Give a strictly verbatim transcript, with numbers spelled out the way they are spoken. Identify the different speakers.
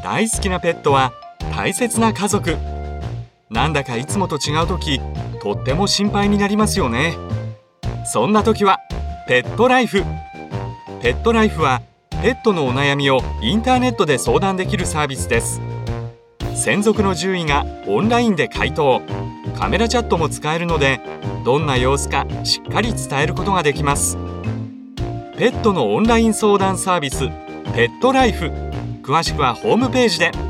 Speaker 1: 大好きなペットは大切な家族。なんだかいつもと違うとき、とっても心配になりますよね。そんな時はペットライフ。ペットライフはペットのお悩みをインターネットで相談できるサービスです。専属の獣医がオンラインで回答、カメラチャットも使えるので、どんな様子かしっかり伝えることができます。ペットのオンライン相談サービスペットライフ、詳しくはホームページで。